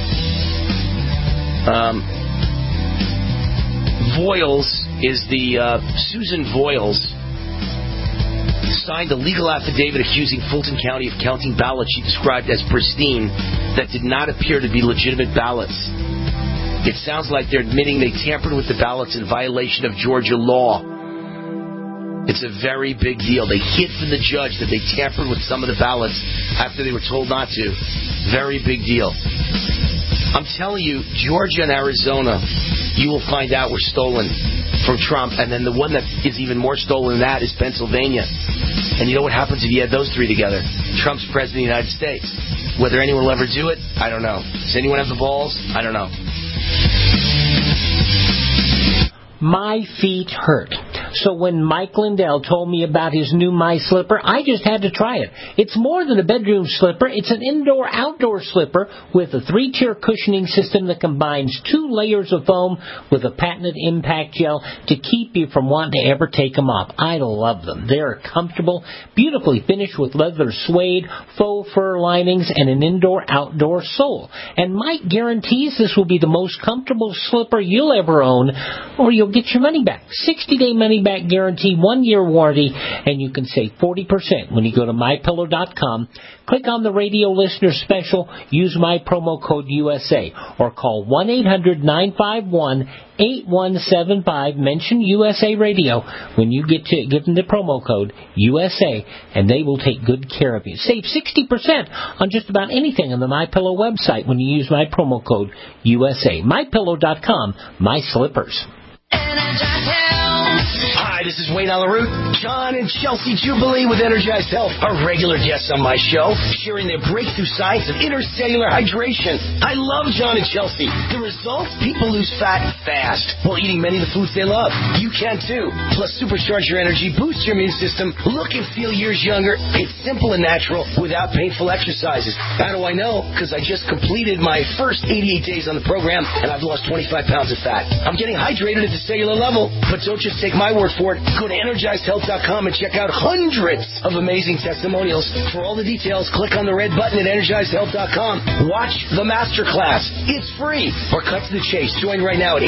Voiles is Susan Voiles signed a legal affidavit accusing Fulton County of counting ballots she described as pristine that did not appear to be legitimate ballots. It sounds like they're admitting they tampered with the ballots in violation of Georgia law. It's a very big deal. They hid from the judge that they tampered with some of the ballots after they were told not to. Very big deal. I'm telling you, Georgia and Arizona, you will find out were stolen from Trump. And then the one that is even more stolen than that is Pennsylvania. And you know what happens if you add those three together? Trump's president of the United States. Whether anyone will ever do it, I don't know. Does anyone have the balls? I don't know. My feet hurt. So when Mike Lindell told me about his new My Slipper, I just had to try it. It's more than a bedroom slipper. It's an indoor-outdoor slipper with a 3-tier cushioning system that combines 2 layers of foam with a patented impact gel to keep you from wanting to ever take them off. I love them. They're comfortable, beautifully finished with leather suede, faux fur linings, and an indoor-outdoor sole. And Mike guarantees this will be the most comfortable slipper you'll ever own, or you'll get your money back. 60-day money-back guarantee, 1-year warranty, and you can save 40% when you go to MyPillow.com. Click on the radio listener special, use my promo code USA, or call 1-800-951-8175, mention USA Radio when you give them the promo code USA, and they will take good care of you. Save 60% on just about anything on the MyPillow website when you use my promo code USA. MyPillow.com, my slippers. Hi, this is Wayne Alaroot. John and Chelsea Jubilee with Energized Health are regular guests on my show, sharing their breakthrough science of intercellular hydration. I love John and Chelsea. The results? People lose fat fast while eating many of the foods they love. You can too. Plus, supercharge your energy, boost your immune system, look and feel years younger. It's simple and natural without painful exercises. How do I know? Because I just completed my first 88 days on the program, and I've lost 25 pounds of fat. I'm getting hydrated at the cellular level, but don't just take my word for it. Go to EnergizedHealth.com and check out hundreds of amazing testimonials. For all the details, click on the red button at EnergizedHealth.com. Watch the masterclass. It's free. Or cut to the chase. Join right now at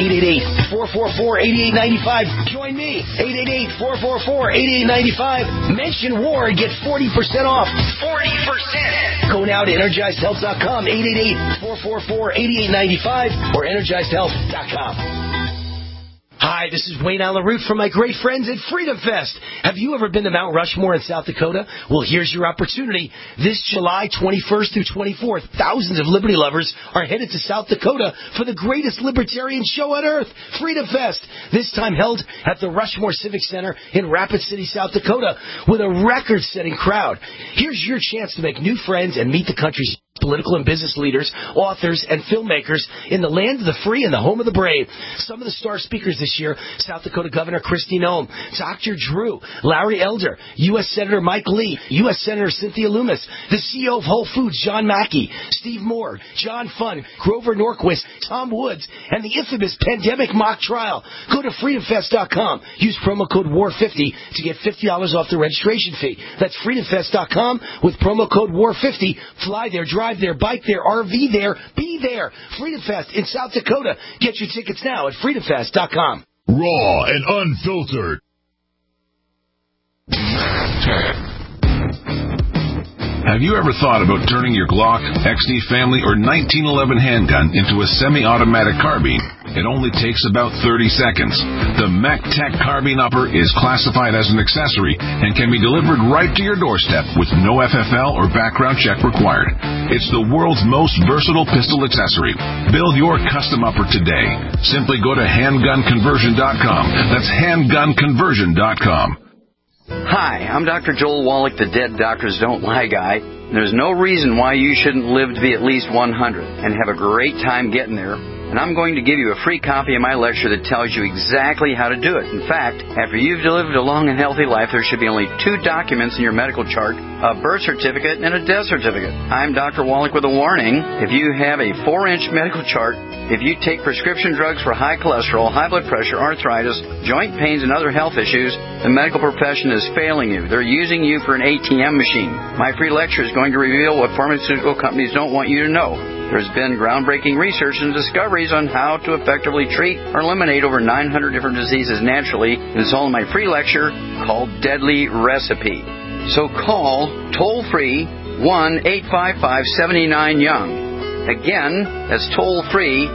888-444-8895. Join me. 888-444-8895. Mention war and get 40% off. 40%. Go now to EnergizedHealth.com. 888-444-8895 or EnergizedHealth.com. Hi, this is Wayne Alaroot from my great friends at Freedom Fest. Have you ever been to Mount Rushmore in South Dakota? Well, here's your opportunity. This July 21st through 24th, thousands of liberty lovers are headed to South Dakota for the greatest libertarian show on earth, Freedom Fest. This time held at the Rushmore Civic Center in Rapid City, South Dakota, with a record-setting crowd. Here's your chance to make new friends and meet the country's political and business leaders, authors, and filmmakers in the land of the free and the home of the brave. Some of the star speakers this year: South Dakota Governor Kristi Noem, Dr. Drew, Larry Elder, U.S. Senator Mike Lee, U.S. Senator Cynthia Lummis, the CEO of Whole Foods, John Mackey, Steve Moore, John Funn, Grover Norquist, Tom Woods, and the infamous pandemic mock trial. Go to freedomfest.com. Use promo code WAR50 to get $50 off the registration fee. That's freedomfest.com with promo code WAR50. Fly there, drive there, bike there, RV there, be there. Freedom Fest in South Dakota. Get your tickets now at freedomfest.com. Raw and unfiltered. Have you ever thought about turning your Glock, XD Family, or 1911 handgun into a semi-automatic carbine? It only takes about 30 seconds. The MacTac Carbine Upper is classified as an accessory and can be delivered right to your doorstep with no FFL or background check required. It's the world's most versatile pistol accessory. Build your custom upper today. Simply go to handgunconversion.com. That's handgunconversion.com. Hi, I'm Dr. Joel Wallach, the Dead Doctors Don't Lie guy. There's no reason why you shouldn't live to be at least 100 and have a great time getting there. And I'm going to give you a free copy of my lecture that tells you exactly how to do it. In fact, after you've lived a long and healthy life, there should be only 2 documents in your medical chart, a birth certificate and a death certificate. I'm Dr. Wallach with a warning. If you have a 4-inch medical chart, if you take prescription drugs for high cholesterol, high blood pressure, arthritis, joint pains, and other health issues, the medical profession is failing you. They're using you for an ATM machine. My free lecture is going to reveal what pharmaceutical companies don't want you to know. There's been groundbreaking research and discoveries on how to effectively treat or eliminate over 900 different diseases naturally. It's all in my free lecture called Deadly Recipe. So call toll-free 1-855-79-YOUNG. Again, that's toll-free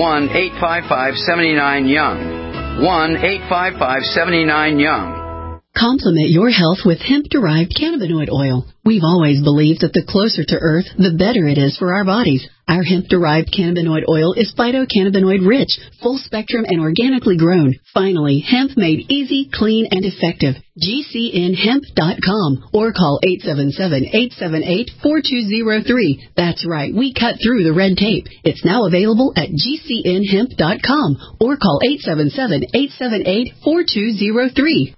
1-855-79-YOUNG. 1-855-79-YOUNG. Complement your health with hemp-derived cannabinoid oil. We've always believed that the closer to Earth, the better it is for our bodies. Our hemp-derived cannabinoid oil is phytocannabinoid-rich, full-spectrum, and organically grown. Finally, hemp made easy, clean, and effective. GCNhemp.com or call 877-878-4203. That's right, we cut through the red tape. It's now available at GCNhemp.com or call 877-878-4203.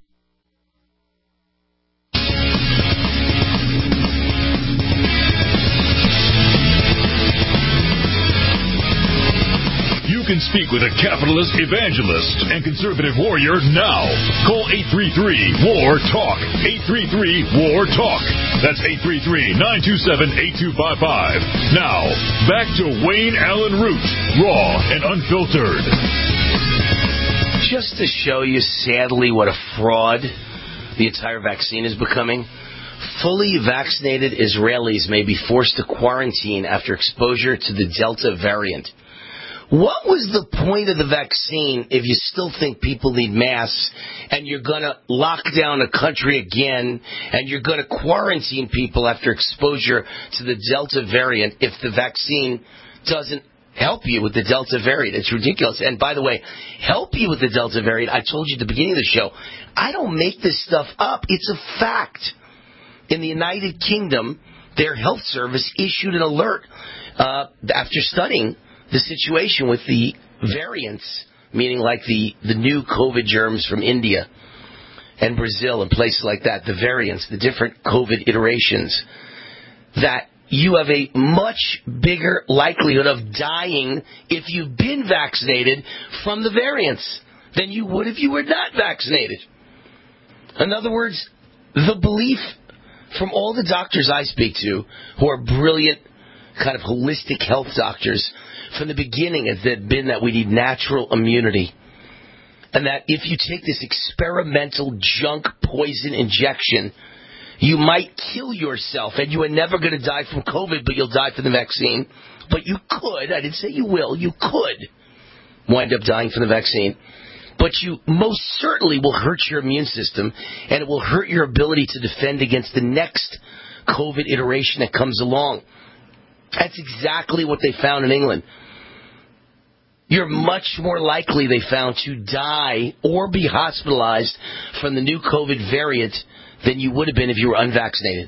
You can speak with a capitalist evangelist and conservative warrior now. Call 833-WAR-TALK. 833-WAR-TALK. That's 833-927-8255. Now, back to Wayne Allen Root, raw and unfiltered. Just to show you, sadly, what a fraud the entire vaccine is becoming, fully vaccinated Israelis may be forced to quarantine after exposure to the Delta variant. What was the point of the vaccine if you still think people need masks and you're going to lock down a country again and you're going to quarantine people after exposure to the Delta variant if the vaccine doesn't help you with the Delta variant? It's ridiculous. And by the way, help you with the Delta variant, I told you at the beginning of the show, I don't make this stuff up. It's a fact. In the United Kingdom, their health service issued an alert after studying the situation with the variants, meaning like the new COVID germs from India and Brazil and places like that, the variants, the different COVID iterations, that you have a much bigger likelihood of dying if you've been vaccinated from the variants than you would if you were not vaccinated. In other words, the belief from all the doctors I speak to who are brilliant kind of holistic health doctors from the beginning has been that we need natural immunity. And that if you take this experimental junk poison injection, you might kill yourself. And you are never going to die from COVID, but you'll die from the vaccine. But you could, I didn't say you will, you could wind up dying from the vaccine. But you most certainly will hurt your immune system, and it will hurt your ability to defend against the next COVID iteration that comes along. That's exactly what they found in England. You're much more likely, they found, to die or be hospitalized from the new COVID variant than you would have been if you were unvaccinated.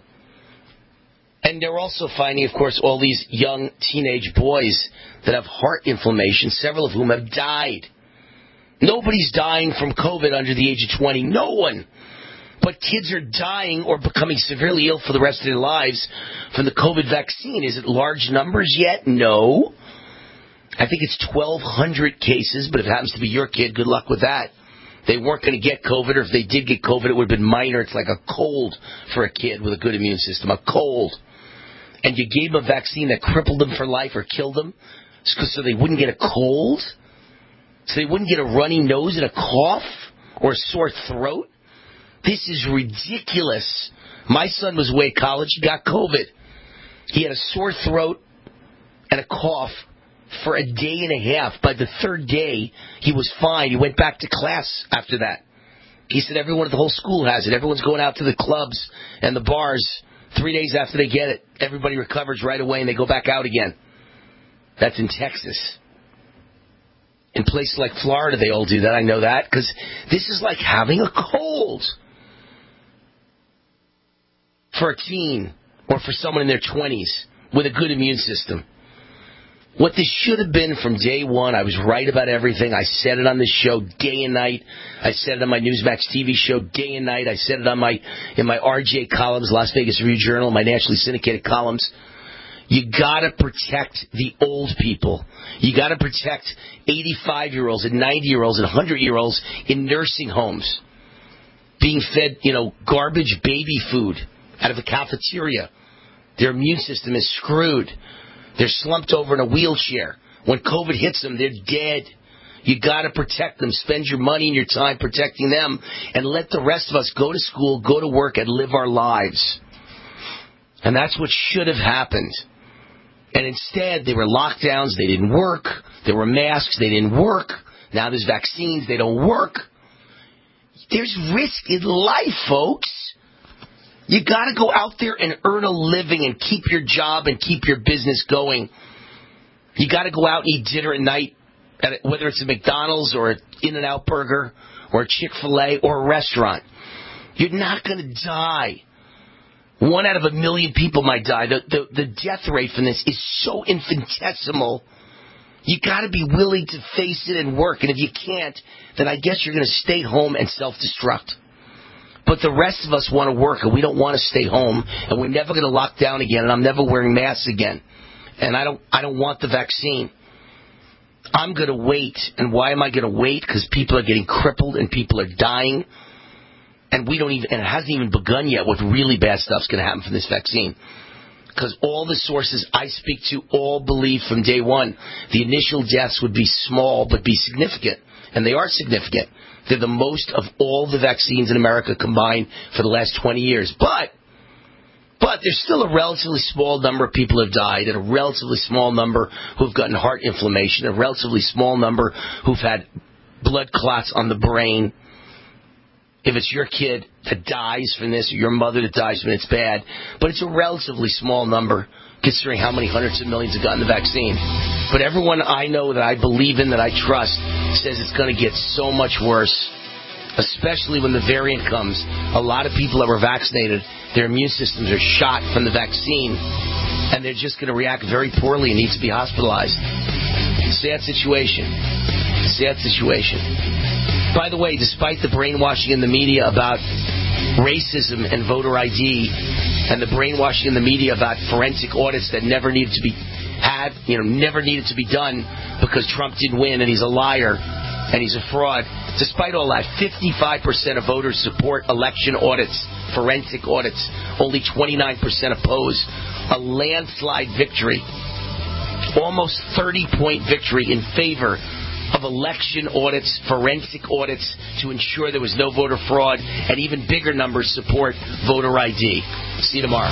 And they're also finding, of course, all these young teenage boys that have heart inflammation, several of whom have died. Nobody's dying from COVID under the age of 20. No one. But kids are dying or becoming severely ill for the rest of their lives from the COVID vaccine. Is it large numbers yet? No. I think it's 1,200 cases, but if it happens to be your kid, good luck with that. They weren't going to get COVID, or if they did get COVID, it would have been minor. It's like a cold for a kid with a good immune system, a cold. And you gave them a vaccine that crippled them for life or killed them so they wouldn't get a cold? So they wouldn't get a runny nose and a cough or a sore throat? This is ridiculous. My son was away at college. He got COVID. He had a sore throat and a cough for a day and a half. By the third day, he was fine. He went back to class after that. He said everyone at the whole school has it. Everyone's going out to the clubs and the bars 3 days after they get it. Everybody recovers right away and they go back out again. That's in Texas. In places like Florida, they all do that. I know that because this is like having a cold for a teen or for someone in their 20s with a good immune system. What this should have been from day one, I was right about everything. I said it on this show day and night. I said it on my Newsmax TV show day and night. I said it in my RJ columns, Las Vegas Review-Journal, my nationally syndicated columns. You gotta protect the old people. You gotta protect 85-year-olds and 90-year-olds and 100-year-olds in nursing homes being fed, garbage baby food out of a cafeteria. Their immune system is screwed. They're slumped over in a wheelchair. When COVID hits them, they're dead. You got to protect them. Spend your money and your time protecting them, and let the rest of us go to school, go to work, and live our lives. And that's what should have happened. And instead, there were lockdowns. They didn't work. There were masks. They didn't work. Now there's vaccines. They don't work. There's risk in life, folks. You got to go out there and earn a living and keep your job and keep your business going. You got to go out and eat dinner at night, whether it's a McDonald's or an In-N-Out Burger or a Chick-fil-A or a restaurant. You're not going to die. 1 out of 1 million people might die. The death rate from this is so infinitesimal. You got to be willing to face it and work. And if you can't, then I guess you're going to stay home and self-destruct. But the rest of us want to work, and we don't want to stay home, and we're never going to lock down again, and I'm never wearing masks again. And I don't want the vaccine. I'm going to wait. And why am I going to wait? Because people are getting crippled and people are dying. And it hasn't even begun yet what really bad stuff's going to happen from this vaccine. Because all the sources I speak to all believe from day one the initial deaths would be small but be significant. And they are significant. They're the most of all the vaccines in America combined for the last 20 years. But there's still a relatively small number of people who have died, and a relatively small number who've gotten heart inflammation, a relatively small number who've had blood clots on the brain. If it's your kid that dies from this or your mother that dies from it, it's bad. But it's a relatively small number considering how many hundreds of millions have gotten the vaccine. But everyone I know that I believe in, that I trust, says it's going to get so much worse, especially when the variant comes. A lot of people that were vaccinated, their immune systems are shot from the vaccine, and they're just going to react very poorly and need to be hospitalized. Sad situation. Sad situation. By the way, despite the brainwashing in the media about racism and voter ID, and the brainwashing in the media about forensic audits that never needed to be never needed to be done because Trump didn't win and he's a liar and he's a fraud. Despite all that, 55% of voters support election audits, forensic audits. Only 29% oppose. A landslide victory. Almost 30-point victory in favor of election audits, forensic audits, to ensure there was no voter fraud, and even bigger numbers support voter ID. See you tomorrow.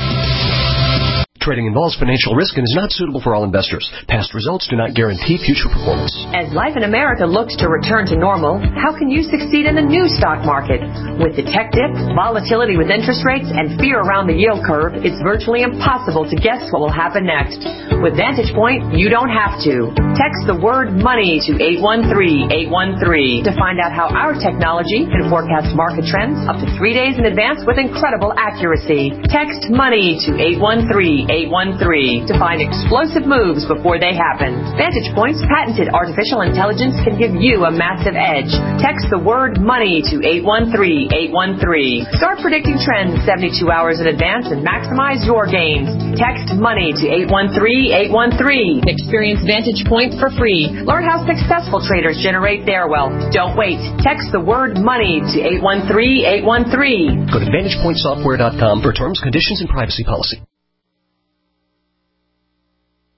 Trading involves financial risk and is not suitable for all investors. Past results do not guarantee future performance. As life in America looks to return to normal, how can you succeed in the new stock market? With the tech dip, volatility with interest rates, and fear around the yield curve, it's virtually impossible to guess what will happen next. With Vantage Point, you don't have to. Text the word money to 813-813 to find out how our technology can forecast market trends up to 3 days in advance with incredible accuracy. Text money to 813-813 to find explosive moves before they happen. Vantage Point's patented artificial intelligence can give you a massive edge. Text the word money to 813-813. Start predicting trends 72 hours in advance and maximize your gains. Text money to 813-813. Experience Vantage Point for free. Learn how successful traders generate their wealth. Don't wait. Text the word money to 813-813. Go to VantagePointSoftware.com for terms, conditions, and privacy policy.